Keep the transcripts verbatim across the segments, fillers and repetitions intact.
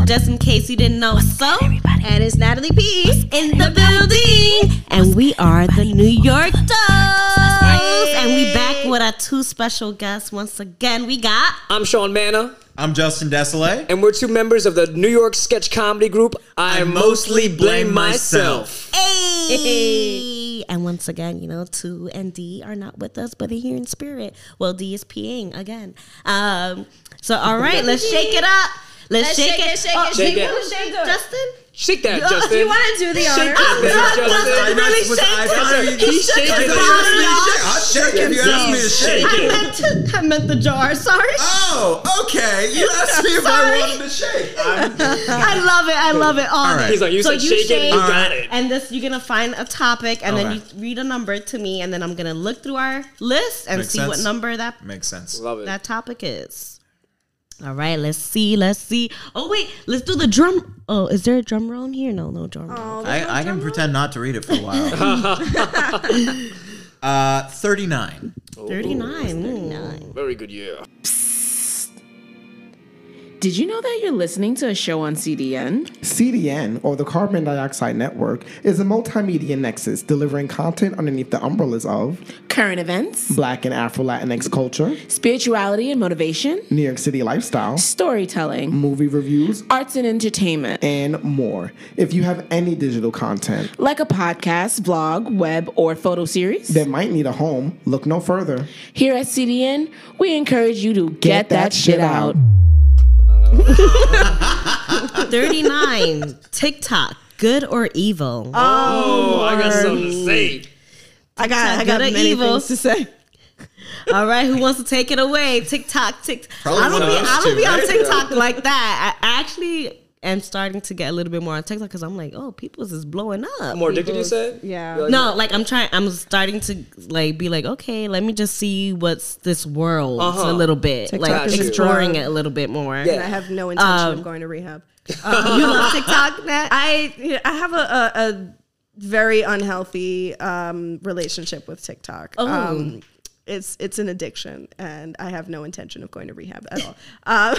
but just in case you didn't know, so everybody. And it's Natalie P in the building, and we are the New York Dolls, and we back with our two special guests once again. We got I'm Sean Manna. I'm Justin Desolé. And we're two members of the New York sketch comedy group I, I Mostly Blame, blame Myself. Hey. hey! And once again, you know, two and D are not with us, but they're here in spirit. Well, D is peeing again. Um, so, all right, let's shake it up. Let's, let's shake, shake it. it. Shake oh, it. Shake shake it. it. Shake it. Justin? Shake that, you, Justin. You want to do the honor? Shake that, Justin. Justin really was, shake I, it. I, He's shaking it. it. I'll shake if you ask me to shake. I meant, to, I meant the jar. Sorry. Oh, okay. You asked me if I wanted to shake. I'm, I love it. I love it. All, All right. He's like, you so said you shake, shake it, you got right. it. And this, you're going to find a topic, and All then right. you read a number to me, and then I'm going to look through our list and Makes see sense. what number that Makes sense. Love it. that topic is. All right, let's see, let's see. Oh, wait, let's do the drum. Oh, is there a drum roll in here? No, no drum roll. Oh, I, no I drum can roll? pretend not to read it for a while. uh, thirty-nine. thirty-nine. thirty-nine. Very good year. Did you know that you're listening to a show on C D N? C D N, or the Carbon Dioxide Network, is a multimedia nexus delivering content underneath the umbrellas of Current events, Black and Afro-Latinx culture, spirituality and motivation, New York City lifestyle, storytelling, movie reviews, arts and entertainment, and more. If you have any digital content, like a podcast, vlog, web, or photo series, that might need a home, look no further. here at C D N, we encourage you to get, Get that, that shit shit out. out. thirty-nine. TikTok, good or evil? Oh, I got something to say. I got, I got Good or many evil? things to say. All right, who wants to take it away? TikTok, TikTok. Probably I don't one be, of us I don't two, be on right? TikTok like that. I actually am starting to get a little bit more on TikTok because I'm like, oh, people's is blowing up. More addicted, you said? Yeah. You're like, No, like I'm trying. I'm starting to like be like, okay, let me just see what's this world Uh-huh. a little bit, TikTok like is exploring drug. it a little bit more. Yeah. And I have no intention Um, of going to rehab. You love TikTok, Nat? I you know, I have a, a, a very unhealthy um, relationship with TikTok. Oh. Um, it's it's an addiction, and I have no intention of going to rehab at all. Um,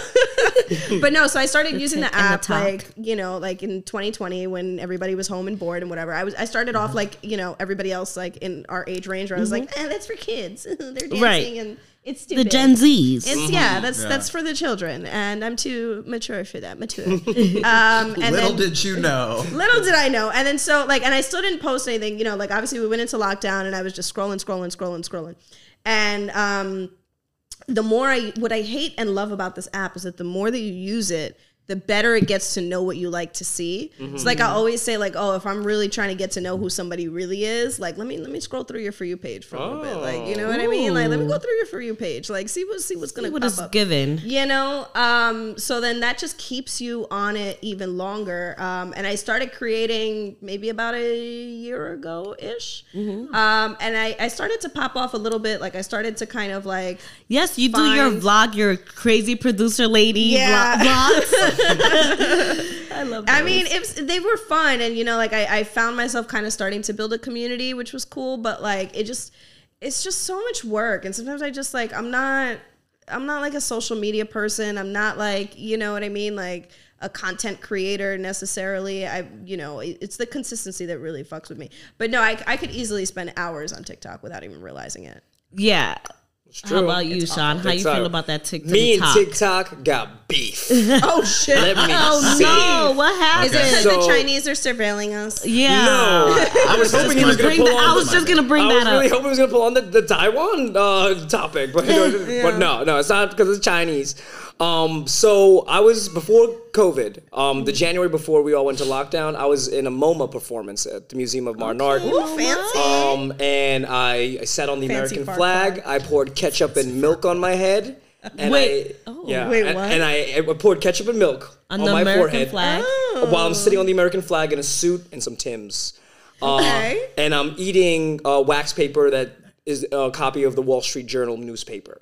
but no, so I started The using the tick and the app talk. like you know, like in twenty twenty when everybody was home and bored and whatever. I was I started off like you know everybody else like in our age range where I was like, eh, that's for kids. They're dancing Right. and it's The stupid. Gen Zs. It's yeah, that's Yeah. that's for the children, and I'm too mature for that. Mature. Um, and Little then, did you know. Little did I know. And then so like, and I still didn't post anything, you know, like obviously we went into lockdown and I was just scrolling, scrolling, scrolling, scrolling. And um, the more I, what I hate and love about this app is that the more that you use it, the better it gets to know what you like to see. Mm-hmm. It's like I always say, like, oh, if I'm really trying to get to know who somebody really is, like, let me let me scroll through your For You page for a little bit. Like, you know what I mean? Like, let me go through your For You page. Like, see what see what's gonna See what pop is up. given. You know, um, so then that just keeps you on it even longer. Um, and I started creating maybe about a year ago ish. Mm-hmm. Um, and I, I started to pop off a little bit. Like I started to kind of like, Yes, you do your Find- vlog, your crazy producer lady Yeah. vlog- vlogs. I love I those. mean, it was, they were fun. And, you know, like I, I found myself kind of starting to build a community, which was cool. But like, it just, it's just so much work. And sometimes I just like, I'm not, I'm not like a social media person. I'm not like, you know what I mean? Like a content creator necessarily. I, you know, it- it's the consistency that really fucks with me. But no, I, I could easily spend hours on TikTok without even realizing it. Yeah. true. How about you, Sean? How you TikTok. feel about that TikTok? Me and TikTok got beef. Oh, shit. Let me Oh see. no! What happened? Is it because So- the Chinese are surveilling us? Yeah. No, I was hoping he was going Bring to that, pull I on. was just gonna bring I that was really up. hoping he was going to pull on the, the Taiwan uh, topic, but, but no, no, it's not because it's Chinese. Um, so I was before COVID, um, the January before we all went to lockdown. I was in a MoMA performance at the Museum of Modern Art. Ooh, fancy. Um, and I, I sat on the Fancy American far flag. far. I poured ketchup and milk on my head. And Wait. I, Oh. yeah, Wait, and, what? and I, I poured ketchup and milk On on, the my American forehead flag? while I'm sitting on the American flag in a suit and some Timbs. Uh, Okay. And I'm eating uh, wax paper that is a copy of the Wall Street Journal newspaper.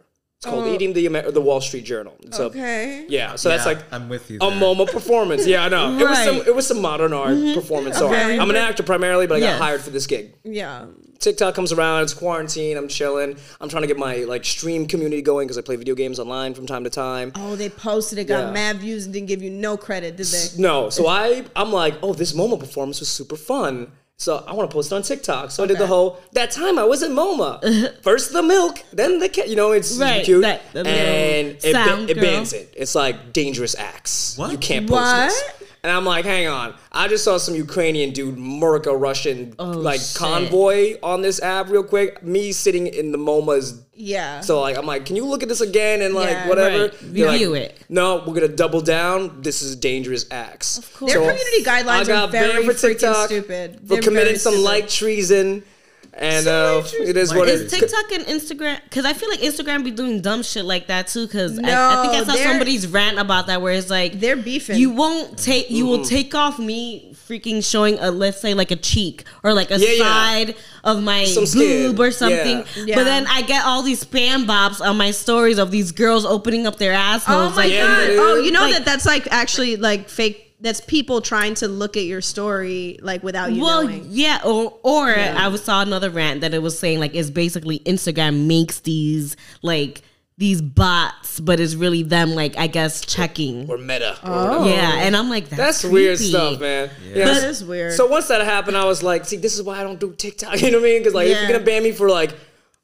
It's called Oh. Eating the Amer- the Wall Street Journal. So, Okay. Yeah, so that's Yeah, like I'm with you a there. MoMA performance. Yeah, I know. It was Right. some it was some modern art performance art. Okay. I'm an actor primarily, but I Yes. got hired for this gig. Yeah. TikTok comes around, it's quarantine, I'm chilling. I'm trying to get my like stream community going because I play video games online from time to time. Oh, they posted it, got Yeah. mad views, and didn't give you no credit, did they? No, so I I'm like, oh, this MoMA performance was super fun. So I want to post it on TikTok. So I did the whole that time I was at MoMA. First the milk, then the cat. You know, it's Right, cute, that- the little and it, ba- sound it girl. bans it. It's like dangerous acts. What? You can't post What? this. And I'm like, hang on. I just saw some Ukrainian dude murk a Russian like shit. convoy on this app real quick. Me sitting in the MoMA's. Yeah. So like I'm like, can you look at this again and like Yeah, whatever? right. They're like, Review it. No, we're gonna double down. This is dangerous acts. Of Their community guidelines are very freaking stupid. for They're committing very some stupid. light treason, and uh, light treason. it is what it Is is. TikTok and Instagram? Because I feel like Instagram be doing dumb shit like that too. Because I, I No, think I saw they're- somebody's rant about that, where it's like They're beefing. you won't take, you will take off me freaking showing a, let's say like a cheek or like a Yeah, yeah. side of my Some skin. boob or something. Yeah. Yeah. But then I get all these spam bops on my stories of these girls opening up their Oh assholes. my like, Yeah, god! dude. Oh, you know Like- that that's like actually like fake. That's people trying to look at your story like without you well, knowing. yeah, or or I was saw another rant that it was saying like it's basically Instagram makes these like these bots, but it's really them like I guess checking. Or meta. Oh. Yeah, and I'm like that's, That's weird creepy. stuff, man. Yeah. That is weird. So once that happened, I was like, see, this is why I don't do TikTok. You know what I mean? Because like, if Yeah. you're gonna ban me for like.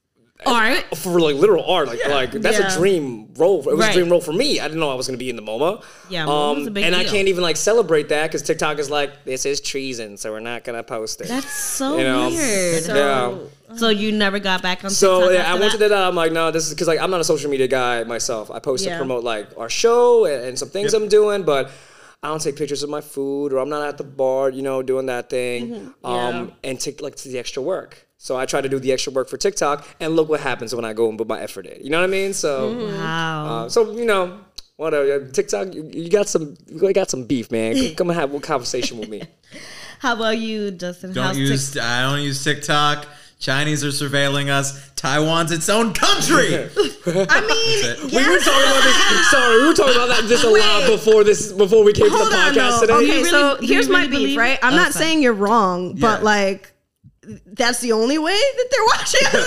Art. For like literal art, like like that's Yeah. a dream role. It was Right. a dream role for me. I didn't know I was gonna be in the MoMA. Yeah, MoMA's a big and I deal. can't even like celebrate that because TikTok is like, this is treason, so we're not gonna post it. That's so You know? weird. So- yeah. So you never got back on So TikTok yeah, after I went to that? that. I'm like, no, this is because like I'm not a social media guy myself. I post Yeah. to promote like our show and, and some things I'm doing, but I don't take pictures of my food or I'm not at the bar, you know, doing that thing. Um, and take like the extra work. So I try to do the extra work for TikTok, and look what happens when I go and put my effort in. You know what I mean? So, Wow. uh, so you know, whatever. TikTok, you, you got some, you got some beef, man. Come and have a conversation with me. How about you, Justin? Don't How's use. Tik- I don't use TikTok. Chinese are surveilling us. Taiwan's its own country. I mean, We were talking about this. Sorry, we were talking about that just a lot Wait. before this, before we came hold to the on, podcast though. today. Okay, really- so do you here's my really beef, believe- right? I'm Oh, not sorry. saying you're wrong, but Yeah. like that's the only way that they're watching. Like,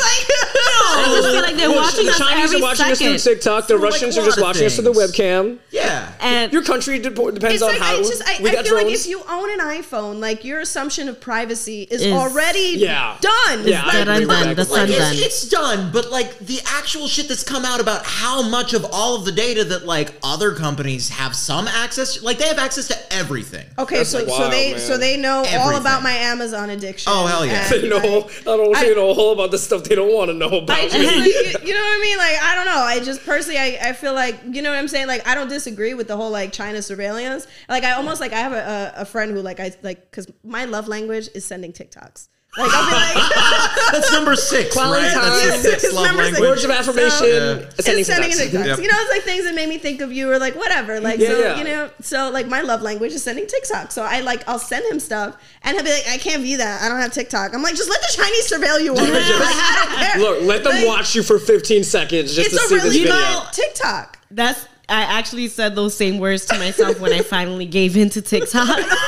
I just feel like they're Well, watching the us Chinese every are watching second. us through TikTok. The For, like, Russians a are just lot of watching us through the things. webcam. Yeah. And Your country de- depends it's on like how I just I, we I got feel like drones. if you own an iPhone, like your assumption of privacy is, Is- already Yeah. done. Yeah, I dead agree with undone. that The completely. sun's Like, done. it's, it's done, but like the actual shit that's come out about how much of all of the data that like other companies have some access, like they have access to everything. Okay, That's so so wild, they man. so they know all Everything. about my Amazon addiction. Oh, hell yeah. and, They know, like, I don't I- they know all about the stuff they don't want to know about. I just, me. like, you, you know what I mean? Like, I don't know. I just personally, I, I feel like, you know what I'm saying? Like, I don't disagree with the whole like China surveillance. Like, I almost like I have a, a, a friend who like I like because my love language is sending TikToks. Like, I'll be like, That's number six, Quality right? time. That's the sixth It's love number six. language. Words of affirmation. So- sending it's sending TikToks. TikToks. Yep. You know, it's like things that made me think of you or like whatever. Like, Yeah, so, yeah. you know, so like my love language is sending TikTok. So I like, I'll send him stuff and he'll be like, I can't view that. I don't have TikTok. I'm like, just let the Chinese surveil you. Woman. Like, I don't care. Look, let them Like, watch you for fifteen seconds just It's to a see really this video. good TikTok. that's I actually said those same words to myself when I finally gave in to TikTok.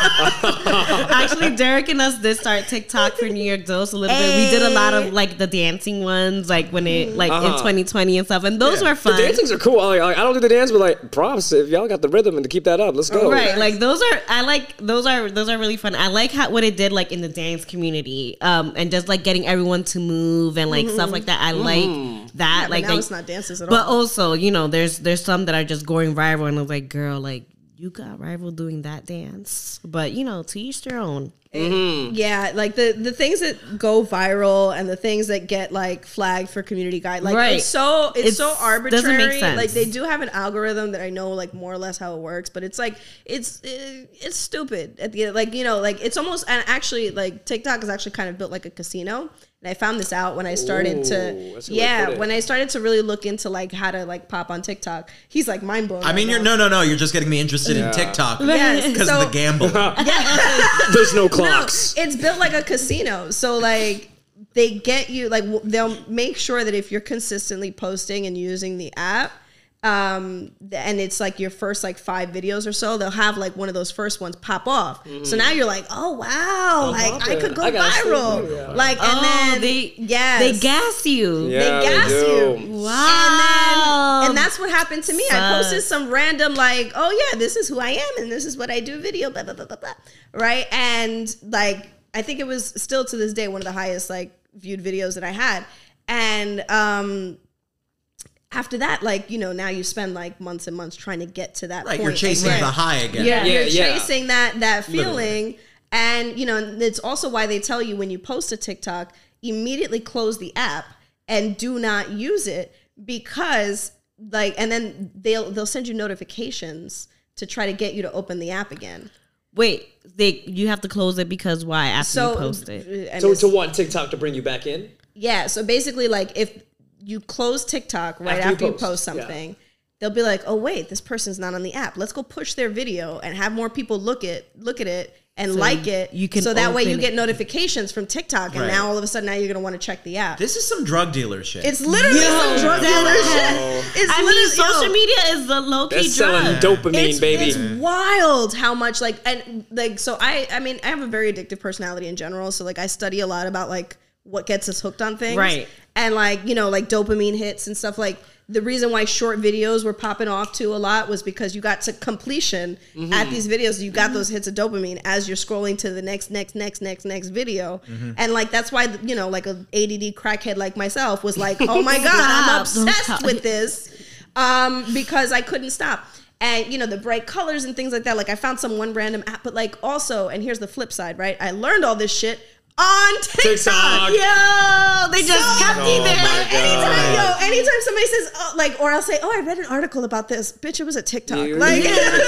Actually, Derek and us did start TikTok for New York Dose a little bit. We did a lot of like the dancing ones, like when it like in Uh-huh. twenty twenty and stuff, and those Yeah. were fun. The dancings are cool. I, like, I don't do the dance, but like props if y'all got the rhythm and to keep that up. Let's go. Right, like those are I like those are those are really fun. I like how what it did like in the dance community, um, and just like getting everyone to move and like stuff like that. I like that. But like now they- it's not dances at but all. also, you know, there's there's some that are just going viral, and I was like, girl, like you got rival doing that dance, but you know, to each their own. Yeah, like the the things that go viral and the things that get like flagged for community guide, like Right. it's so it's, It's- so doesn't arbitrary. make sense. Like they do have an algorithm that I know like more or less how it works, but it's like it's it, it's stupid at the end. Like you know, like it's almost and actually like TikTok is actually kind of built like a casino. And I found this out when I started Ooh, to that's a good way to yeah put it. when I started to really look into like how to like pop on TikTok. He's like mind blown. I mean, you're no, no, no. You're just getting me interested in TikTok Yes, because so- of the gamble. There's no No, clocks. it's built like a casino. So like they get you, like, w- they'll make sure that if you're consistently posting and using the app, um, and it's like your first like five videos or so, they'll have like one of those first ones pop off. Mm-hmm. So now you're like, oh wow, like I could go I viral, yeah. like, and oh, then they, yes, they gas you, yeah, they gas they you, wow, and then, and that's what happened to me. Sucks. I posted some random like, oh yeah, this is who I am, and this is what I do, video, blah blah blah blah blah, right? And like, I think it was still to this day one of the highest like viewed videos that I had, and um. After that, like, you know, now you spend like months and months trying to get to that right, point. you're chasing again. the high again. Yeah, Yeah, you're yeah. chasing that that feeling. Literally. And, you know, it's also why they tell you when you post a TikTok, immediately close the app and do not use it, because like, and then they'll they'll send you notifications to try to get you to open the app again. Wait, they you have to close it because why? After So you post it. and So it's- to want TikTok to bring you back in? Yeah, so basically, like, if you close TikTok right After you after you post, post, yeah. something, they'll be like, "Oh wait, this person's not on the app. Let's go push their video and have more people look at look at it and So like it. you can so that way you open get it. notifications from TikTok, and Right. now all of a sudden now you're gonna want to check the app. This is some drug dealer shit. It's literally Yo, some drug that- dealer shit. It's I mean, literally- social yo, media is the low They're key selling drug. dopamine, it's, baby. it's wild how much like and like so I I mean I have a very addictive personality in general, so like I study a lot about like what gets us hooked on things, Right. And like, you know, like dopamine hits and stuff. Like the reason why short videos were popping off too a lot was because you got to completion Mm-hmm. at these videos. You got those hits of dopamine as you're scrolling to the next, next, next, next, next video. Mm-hmm. And like, that's why, you know, like a A D D crackhead like myself was like, oh my God, I'm Stop. obsessed with this. Um, because I couldn't stop. And, you know, the bright colors and things like that. Like I found some one random app, but like also, and here's the flip side, right? I learned all this shit on TikTok. TikTok. Yo, they just So, kept you Oh there. my like anytime, God. yo, anytime somebody says, oh, like, or I'll say, oh, I read an article about this. Bitch, it was a TikTok. You- like,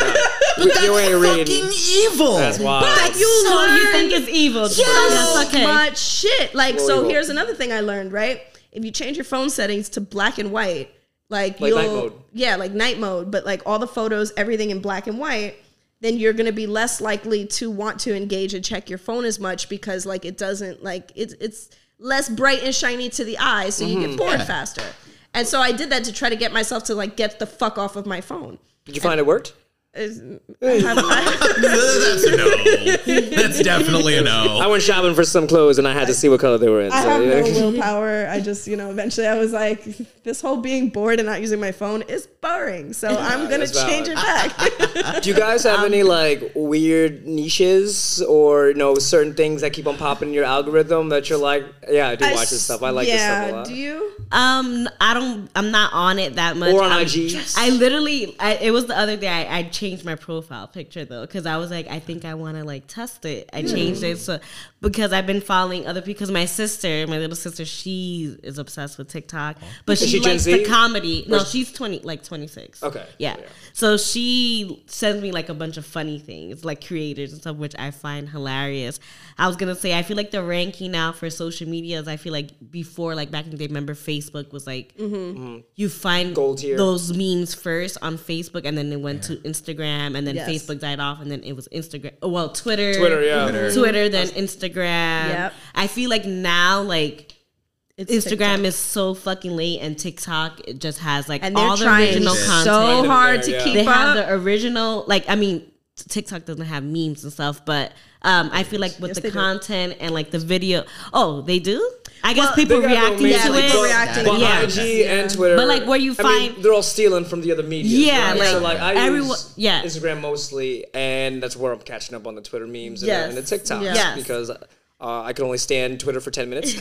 you you ain't reading. fucking evil. That's wild. but you So learn you think it's evil? so That's okay. much shit. Like, Well, so evil. here's another thing I learned, right? If you change your phone settings to black and white, like, Like you'll, night mode. yeah, like night mode, but like all the photos, everything in black and white, then you're going to be less likely to want to engage and check your phone as much, because like it doesn't like it's it's less bright and shiny to the eye, so you get bored Yeah. faster. And so I did that to try to get myself to like get the fuck off of my phone. Did you find it worked? Is- I have- I- That's a no. That's definitely a I no. went shopping for some clothes and I had to see what color they were in. I so, have you no know. willpower. I just, you know, eventually I was like, this whole being bored and not using my phone is boring. So I'm going to that's change it valid. back. Do you guys have any like weird niches or you know certain things that keep on popping in your algorithm that you're like, yeah, I do watch this stuff. I like this stuff a Yeah, lot. do you? Um, I don't. I'm not on it that much. Or on I'm- I G. I literally. I, it was the other day. I, I changed my profile picture though, because I was like, I think I want to like test it. I changed it so because I've been following other because my sister, my little sister, she is obsessed with TikTok, but Is she, she Gen likes Z? the comedy. No, Or- she's twenty, like twenty-six. Okay. Yeah. Yeah. So she sends me like a bunch of funny things, like creators and stuff, which I find hilarious. I was gonna say, I feel like the ranking now for social medias, I feel like before, like back in the day, remember Facebook was like, you find Gold tier. those memes first on Facebook, and then it went to Instagram, and then Yes. Facebook died off, and then it was Instagram. Oh, well, Twitter, Twitter, yeah. Twitter. Twitter, then Instagram. Yep. I feel like now, like. It's Instagram TikTok. is so fucking late, and TikTok it just has like And they're all the trying original so content. so hard to Yeah. keep They up. have the original, like I mean, TikTok doesn't have memes and stuff, but um, I feel like with Yes, the they do. content and like the video, oh, they do. I guess Well, people They got no reacting memes, yeah, to like, it. people but- reacting but to Yeah. I G and Twitter. But, like, where you I mean, find- they're all stealing from the other media. Yeah, right? like, so like I everyone- use yeah. Instagram mostly, and that's where I'm catching up on the Twitter memes and, Yes. the, and the TikToks Yes. because. Uh, I can only stand Twitter for ten minutes,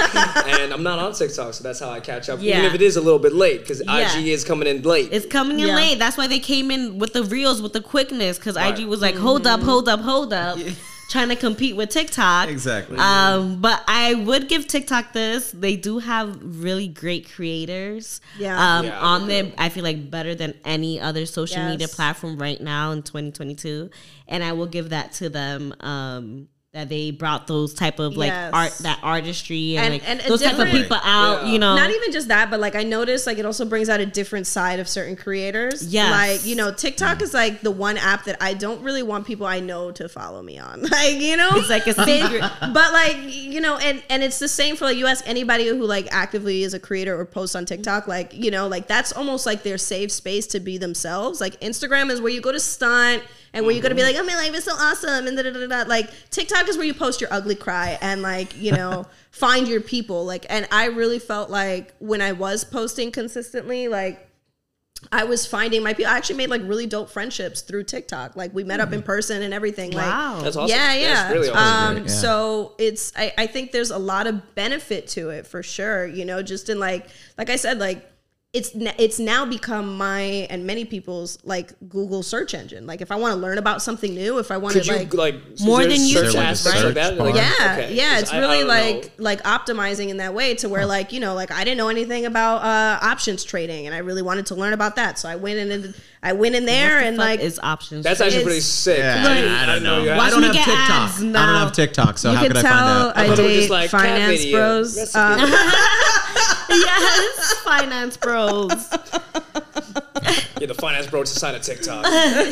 and I'm not on TikTok, so that's how I catch up. Yeah. Even if it is a little bit late, because Yeah. I G is coming in late. It's coming in Yeah. late. That's why they came in with the reels with the quickness, because I G was like, hold up, hold up, hold up, trying to compete with TikTok. Exactly. Um, but I would give TikTok this. They do have really great creators. Yeah. Um, Yeah, on they there, I feel like better than any other social Yes. media platform right now in twenty twenty-two, and I will give that to them. Um, that they brought those type of like Yes. art, that artistry, and, And- like and a those type of different- people out. Yeah. You know, Not even just that, but like I noticed, like it also brings out a different side of certain creators. Yes. like you know, TikTok is like the one app that I don't really want people I know to follow me on. Like you know, It's like a secret. but like you know, and and it's the same for like you ask anybody who like actively is a creator or posts on TikTok, like you know, like that's almost like their safe space to be themselves. Like Instagram is where you go to stunt. And where you're gonna be like, oh, my life is so awesome, and da da da da. Like TikTok is where you post your ugly cry and like you know find your people. Like, and I really felt like when I was posting consistently, like I was finding my people. I actually made like really dope friendships through TikTok. Like we met up in person and everything. Like, Wow. That's awesome. yeah, yeah. That's really awesome. Um, Yeah. So it's I, I think there's a lot of benefit to it for sure. You know, just in like like I said, like it's n- it's now become my and many people's like Google search engine. Like if I want to learn about something new, if I want Could to you like, like More is there than search YouTube, aspects right? like that? Like, yeah, okay, yeah, 'cause it's I- I really don't like know. like optimizing in that way to where like you know like I didn't know anything about uh, options trading and I really wanted to learn about that, so I went in and I went in there and Fuck like is options. That's actually It's- pretty sick. Yeah, I, I, didn't- I I don't didn't know. you had- I don't me have get TikTok. ads I don't now. have TikTok, so you how can could I tell find out? I, thought it was date just like cat finance video bros. recipe. Uh, yes, finance bros. Yeah, the finance bro side of TikTok.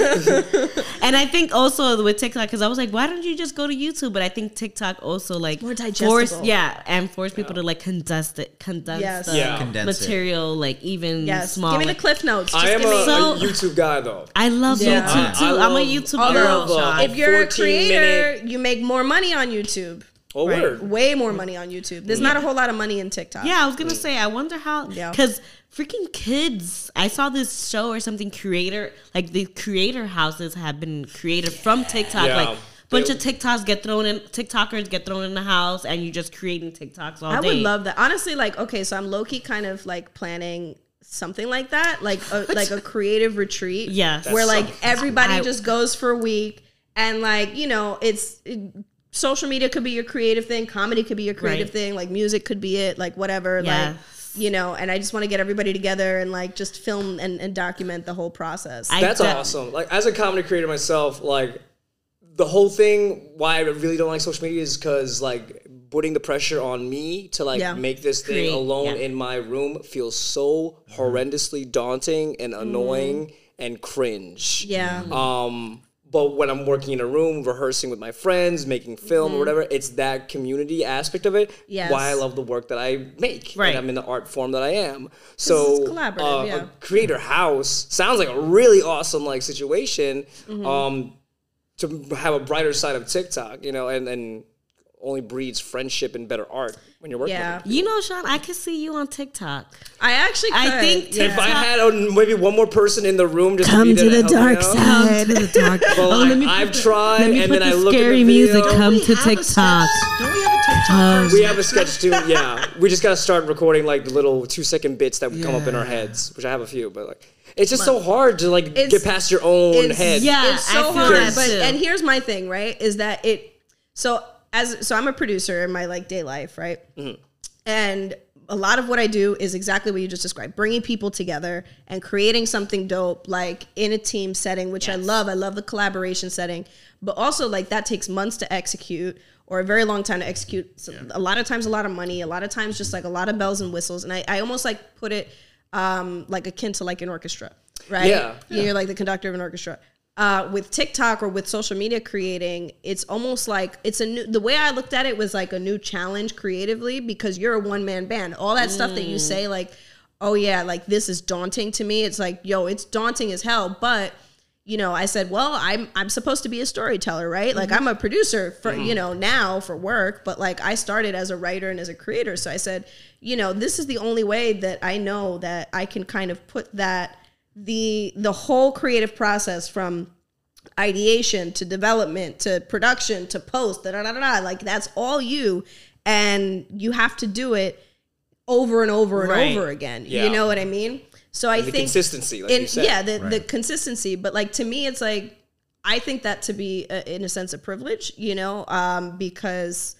And I think also with TikTok, because I was like, why don't you just go to YouTube? But I think TikTok also like More digestible. force, yeah, and force people to like condense it, condense Yes. the Yeah. Condense it. material, like even yes, small. give me the like- cliff notes. Just I am give me, a, So- a YouTube guy though. I love Yeah. YouTube too. I I'm a love- YouTube I girl. love, uh, Sean. if you're a fourteen creator, minute you make more money on YouTube. Oh, word. Way more money on YouTube. There's not a whole lot of money in TikTok. Yeah, I was gonna say. I wonder how. Yeah. Because freaking kids. I saw this show or something. Creator, like the creator houses have been created from TikTok. Yeah. Like bunch They- of TikToks get thrown in. TikTokers get thrown in the house, and you just creating TikToks all I day. would love that. Honestly, like, okay, so I'm low key kind of like planning something like that, like a, like a creative retreat. Yes. where That's like something. everybody I- just goes for a week, and like you know, it's it, social media could be your creative thing, comedy could be your creative Right. thing, like music could be it, like whatever, like. Yes. You know, and I just want to get everybody together and like just film and, and document the whole process. I That's de- awesome. Like as a comedy creator myself, like the whole thing why I really don't like social media is because like putting the pressure on me to like Yeah. make this thing Create, alone yeah. in my room feels so horrendously daunting and annoying and cringe. yeah. Um, but when I'm working in a room, rehearsing with my friends, making film or whatever, it's that community aspect of it. Yes. Why I love the work that I make. Right. And I'm in the art form that I am. So it's collaborative, uh, yeah. a creator house sounds like a really awesome like situation. Mm-hmm. Um, to have a brighter side of TikTok, you know, and and only breeds friendship and better art when you're working. Yeah. with it. You know, Sean, I could see you on TikTok. I actually could. I think yeah. If I had a, maybe one more person in the room, just Come to, be to there the help me dark out. side. Come to the dark. But Oh, like, let me I've put the- tried, let me and put then I the look scary at the video. music. Come We to have a TikTok. sketch- Don't we have a TikTok? Um, We have a sketch too. Yeah, we just gotta start recording like the little two second bits that would come up in our heads, which I have a few. But like, it's just so hard to like It's- get past your own it's- head. Yeah. It's I so feel hard. that But too. and here's my thing, right? Is that it? So as so I'm a producer in my like day life, right? Mm-hmm. And a lot of what I do is exactly what you just described: bringing people together and creating something dope, like in a team setting, which I Yes. love. I love the collaboration setting, but also like that takes months to execute or a very long time to execute. So a lot of times, a lot of money. A lot of times, just like a lot of bells and whistles. And I, I almost like put it um, like akin to like an orchestra, right? Yeah. You're like the conductor of an orchestra. Uh, with TikTok or with social media creating, it's almost like it's a new. The way I looked at it was like a new challenge creatively because you're a one man band. All that stuff that you say, like, oh yeah, like this is daunting to me. It's like, yo, it's daunting as hell. But you know, I said, well, I'm I'm supposed to be a storyteller, right? Like I'm a producer for you know now for work, but like I started as a writer and as a creator. So I said, you know, this is the only way that I know that I can kind of put that. the the whole creative process from ideation to development to production to post da, da, da, da, da, like that's all you, and you have to do it over and over and Right. over again. Yeah. You know what I mean? So I the think consistency, like in- you said. yeah, the, the Right. consistency. But like to me, it's like I think that to be a, in a sense a privilege, you know, um, because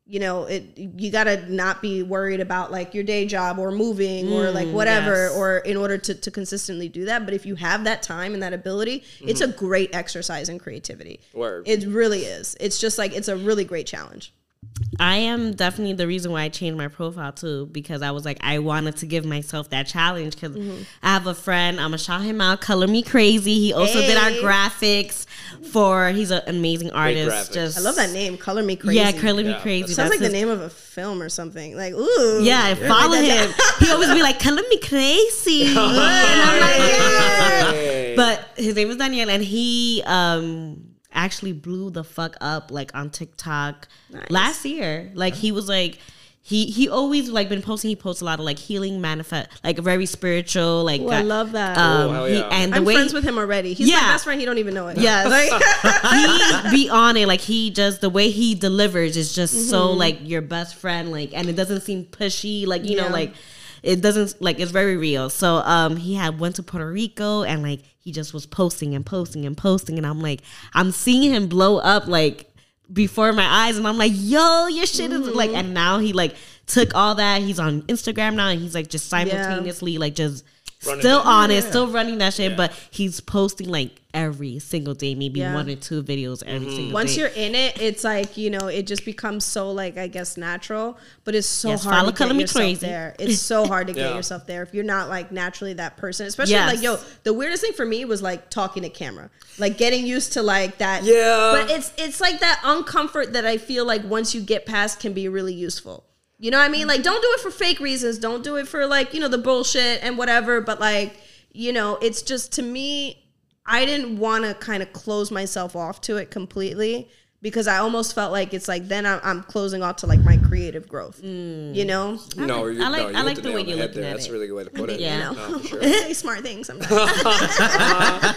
you know, it you gotta not be worried about like your day job or moving or like whatever, yes. or in order to, to consistently do that. But if you have that time and that ability, mm-hmm. it's a great exercise in creativity. Word. It really is. It's just like, it's a really great challenge. I am definitely the reason why I changed my profile too, because I was like, I wanted to give myself that challenge because mm-hmm. I have a friend, I'm gonna shout him out, Color Me Crazy. He also hey. did our graphics for, he's an amazing artist. Just I love that name, Color Me Crazy. Yeah, Color Me yeah. Crazy. Sounds That's like his, the name of a film or something. Like, ooh. Yeah, I follow him. He always be like, Color Me Crazy. And I'm like, yeah. Hey. But his name is Daniel, and he um actually blew the fuck up like on TikTok nice. last year. Like he was like he he always like been posting. He posts a lot of like healing manifest, like very spiritual. Like Ooh, I love that. Um, oh, hell he, yeah. and the I'm way friends with him already. He's yeah. my best friend. He don't even know it. Yeah, like he be on it. Like he just the way he delivers is just mm-hmm. so like your best friend. Like, and it doesn't seem pushy. Like you yeah. know, like it doesn't like it's very real. So um, he had went to Puerto Rico and like. He just was posting and posting and posting, and I'm like, I'm seeing him blow up like before my eyes, and I'm like, yo, your shit is like, and now he like took all that. He's on Instagram now, and he's like just simultaneously yeah. like just running still it. on it, yeah. still running that shit, yeah. but he's posting like every single day, maybe yeah. one or two videos every mm-hmm. single Once day. Once you're in it, it's like, you know, it just becomes so like, I guess, natural, but it's so yes, hard to Color get Me yourself Crazy. there. It's so hard to get yeah. yourself there if you're not like naturally that person, especially yes. like, yo, the weirdest thing for me was like talking to camera, like getting used to like that. Yeah. But it's, it's like that uncomfort that I feel like once you get past can be really useful. You know what I mean? Like, don't do it for fake reasons. Don't do it for like, you know, the bullshit and whatever. But like, you know, it's just, to me, I didn't want to kind of close myself off to it completely because I almost felt like it's like then I'm, I'm closing off to like my creative growth, mm. you know? No, you, I like, no, you I like the, the way you're looking there. at That's it. a really good way to put it. Yeah. No, for sure. Say smart things sometimes.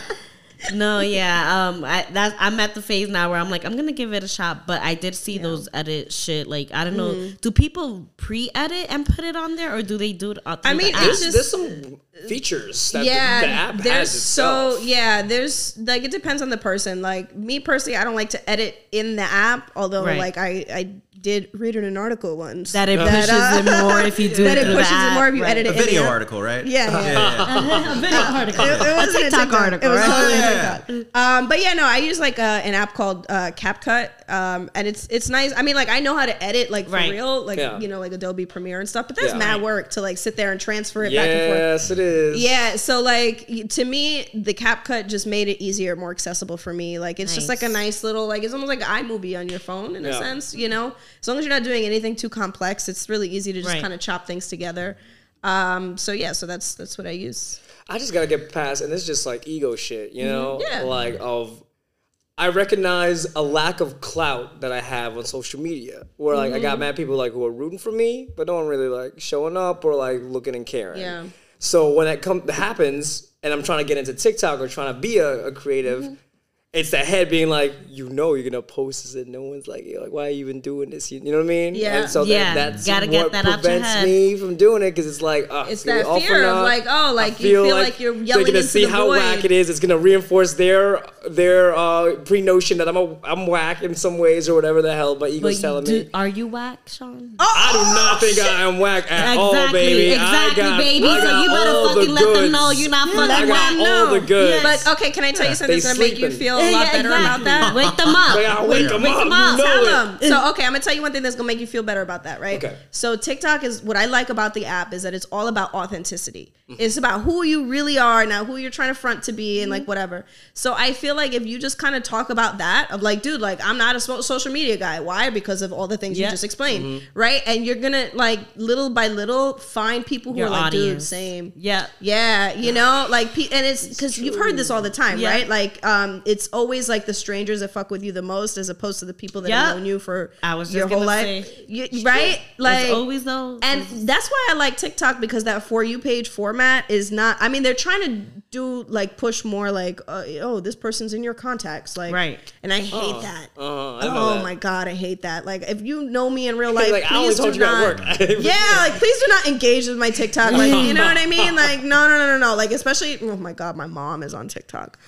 No, yeah, um, I that's I'm at the phase now where I'm like I'm gonna give it a shot, but I did see Yeah. those edit shit. Like I don't know, Mm-hmm. do people pre-edit and put it on there, or do they do it? Uh, I mean, the it's app? There's, just- there's some features that yeah, the, the app there's has so itself. yeah, there's like it depends on the person. Like me personally, I don't like to edit in the app, although Right. like I I did read in an article once that it that, pushes uh, it more if you do that it it through pushes the app, it more if you right. edit it A in the video app. article, right? Yeah, yeah. a video article, It, it wasn't a TikTok, article, It was right? totally Yeah. a TikTok. Um, but yeah, no, I use like uh, an app called uh, CapCut, um, and it's it's nice. I mean, like I know how to edit like for Right. real, like Yeah. you know, like Adobe Premiere and stuff. But that's Yeah. mad work to like sit there and transfer it back and forth. Yes, it is. Yeah, so like y- to me, the CapCut just made it easier, more accessible for me. Like it's just Nice. like a nice little, like it's almost like an iMovie on your phone in a Yeah. sense, you know. As long as you're not doing anything too complex, it's really easy to just Right. kind of chop things together. Um, so yeah, so that's that's what I use. I just gotta get past, and it's just like ego shit, you know, Yeah. like of. I recognize a lack of clout that I have on social media, where like I got mad people like who are rooting for me, but no one really like showing up or like looking and caring. Yeah. So when that com- happens, and I'm trying to get into TikTok or trying to be a, a creative. It's that head being like, you know, you're gonna post this, and no one's like, you're like, why are you even doing this? You, you know what I mean? Yeah. And so Yeah. that, that's Gotta get what that out your prevents head. me from doing it because it's like, uh, It's gonna that be awful fear of enough. like, oh, I like you feel like you're they're yelling gonna into see the how void. whack it is. It's gonna reinforce their their uh, pre notion that I'm a I'm whack in some ways or whatever the hell. But ego's But telling do, me. are you whack, Sean? I do not think I am whack at all, Exactly, baby. exactly, I got, baby. I So got you better all fucking the let them goods. know you're not fucking I got whack. all No. the goods. But okay, can I tell you something They that's gonna make you sleeping. feel a lot better about that? Wake them up. Like, I wake them Wake up. them You up. know Tell it. them. So okay, I'm gonna tell you one thing that's gonna make you feel better about that, right? Okay. So TikTok is what I like about the app is that it's all about authenticity. It's about who you really are, not who you're trying to front to be, and like whatever. So I feel like if you just kind of talk about that, of like, dude, like I'm not a so- social media guy. Why? Because of all the things Yeah. you just explained, right? And you're gonna like little by little find people who Your are like, dude, audience. same. Yeah. Yeah, you know, like, pe- and it's because you've heard this all the time, Yeah. right? Like, um, it's always like the strangers that fuck with you the most, as opposed to the people that Yeah. have known you for I was just your whole gonna life, say. you, right? Like, It's always those. and that's why I like TikTok, because that For You page format is not. I mean, they're trying to do like push more like, uh, oh, this person's in your contacts, like, Right. And I hate that. Uh-huh, I know oh that. my god, I hate that. Like, if you know me in real life, Like, I only please told do you at not. work. yeah, like please do not engage with my TikTok. Like, you know what I mean? Like, no, no, no, no, no. Like, especially, oh my god, my mom is on TikTok.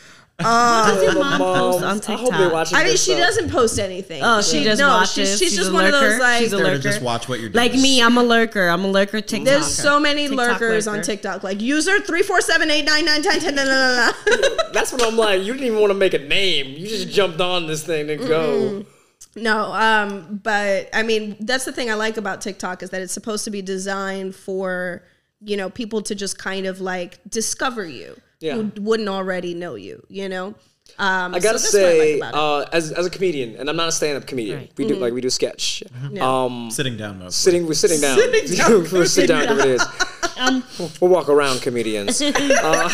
What does your mom Moms, post on I hope they're TikTok? watching I mean, this she stuff. doesn't post anything. Oh, she just no, watches. She's, she's, She's just a one of lurker. those like. She's a There to lurker. just watch what you're doing. Like me, I'm a lurker. I'm a lurker TikTok. There's so many TikTok lurkers lurker. on TikTok. Like user three four seven eight nine nine ten ten. That's what I'm like. You didn't even want to make a name. You just jumped on this thing to go. No, um, but I mean, that's the thing I like about TikTok is that it's supposed to be designed for, you know, people to just kind of like discover you Yeah. who wouldn't already know you, you know? Um, I gotta so that's what I say, like about it. uh, as as a comedian, and I'm not a stand-up comedian. Right. We do like we do sketch. Yeah. Um, Sitting down mostly. sitting, we're sitting down. Sitting down. we're sit down comedians. Um, We'll walk around comedians. uh,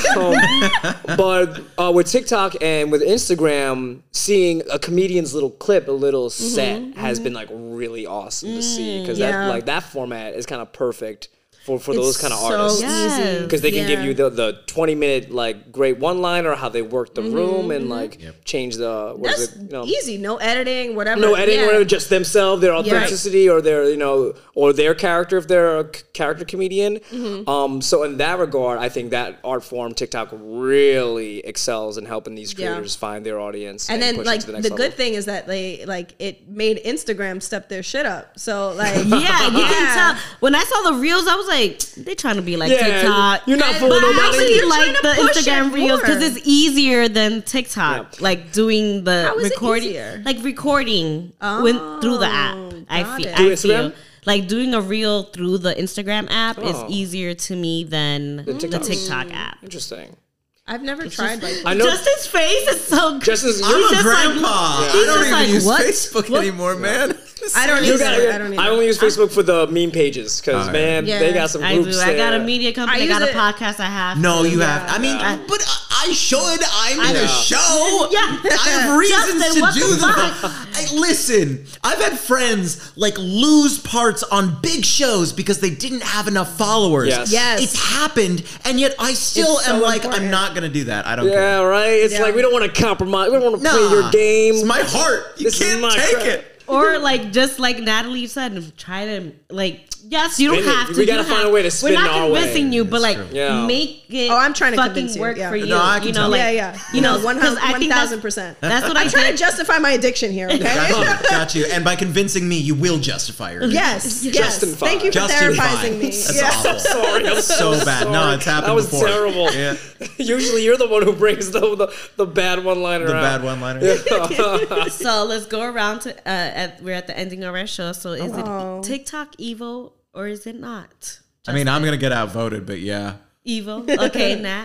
um, but uh, with TikTok and with Instagram, seeing a comedian's little clip, a little set, has been like really awesome to see because yeah. that like that format is kind of perfect for for those It's kind of so artists. Yes. Because they can give Yeah. you the, the twenty minute like great one liner, how they work the room and like Yep. change the what That's is it, you know, easy. No editing, whatever. no editing, Yeah. whatever, just themselves, their authenticity, or their you know, or their character if they're a c- character comedian. Mm-hmm. Um, so in that regard, I think that art form TikTok really excels in helping these Yeah. creators find their audience. And then push it like to the, the, next good level. thing is that they like it made Instagram step their shit up. So like yeah, you Yeah. can tell. When I saw the reels, I was like, they trying to be like Yeah, TikTok. you're not And- fooling But I nobody. actually You're like trying the to push Instagram it reels because more. it's easier than TikTok. Yeah. Like doing the How is it recording, easier? like recording when, through the app. I got feel. it. I Through feel Instagram? like doing a reel through the Instagram app Oh. is easier to me than the TikTok. TikTok app. Interesting. I've never tried like I know. Justin's face is so good. Justin's, I'm you, a just like- grandpa. I he's don't just even like, use what? Facebook What? anymore, man. I don't you either. gotta, I don't either. I only use Facebook for the meme pages because Oh, man, yeah. they got some I do. groups I got a there. media company. I I, got use a it- podcast. I have. No, to. you have. I mean, Yeah. but I should. I'm in Yeah. a show. Yeah. I have reasons Justin, to what do the that. fuck? I, listen, I've had friends like lose parts on big shows because they didn't have enough followers. Yes. Yes. It's happened, and yet I still It's am so like, important. I'm not gonna do that. I don't Yeah, care. right. It's Yeah. like we don't want to compromise. We don't want to Nah, play your game. It's my heart. You This is can't my take crap. it. Or like just like Natalie said, try to like yes, you don't Spin it. have to. We you gotta don't find have- a way to spin We're not our convincing way. you, but like Yeah. make it. Oh, I'm trying to fucking convince you, work yeah. for you. No, I can you know, tell. like yeah, yeah. you know, one because I think thousand that's, percent. that's what I'm I trying did. to justify my addiction here. Okay. Got you, got you. And by convincing me, you will justify your yes. Yes. Justify. Thank you for Justify. therapizing me. That's Yeah. awful. Sorry, I'm So bad. No, it's happened That was before. terrible. Yeah. Usually, you're the one who brings the the, the bad one-liner The out. bad one-liner. So let's go around to. Uh, at, we're at the ending of our show. So is Oh. it TikTok evil or is it not? I mean, I'm gonna get outvoted, but yeah. Evil. Okay, Nat.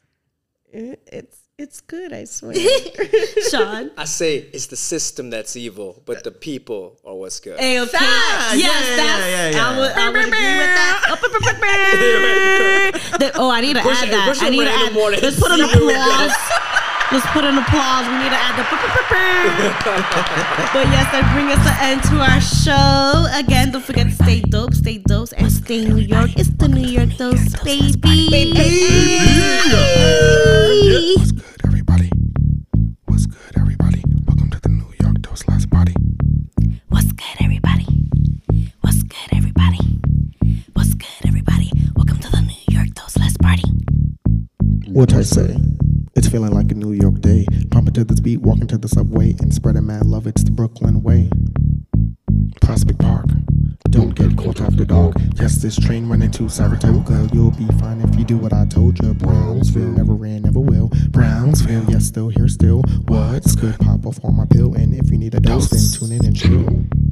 It's it's good. I swear. Sean. I say it's the system that's evil, but the people are what's good. Hey, okay. Facts. Yes, Yeah, yeah, that's. yeah, yeah, I would, I would agree with that. The- oh, I need to Push add it- that. push it I need to random add. more than Let's put an see where we go. applause. Let's put an applause. We need to add the. But yes, that brings us the end to our show. Again, don't forget to stay dope, stay dose, and stay New York. It's the New York Dose, baby. What's good, everybody? What's good, everybody? Welcome to the New York Dose Last Party. What's good, everybody? What's good, everybody? What's good, everybody? Welcome to the New York Dose Last Party. What I say? It's feeling like a New York day. Pumping to this beat, walking to the subway, and spreading mad love. It's the Brooklyn way. Prospect Park. Don't get caught after dark. Yes, this train running to Saratoga. You'll be fine if you do what I told you. Brownsville never ran, never will. Brownsville, yes, still here, still. What's good? Pop off on my pill, and if you need a dose, then tune in and chill.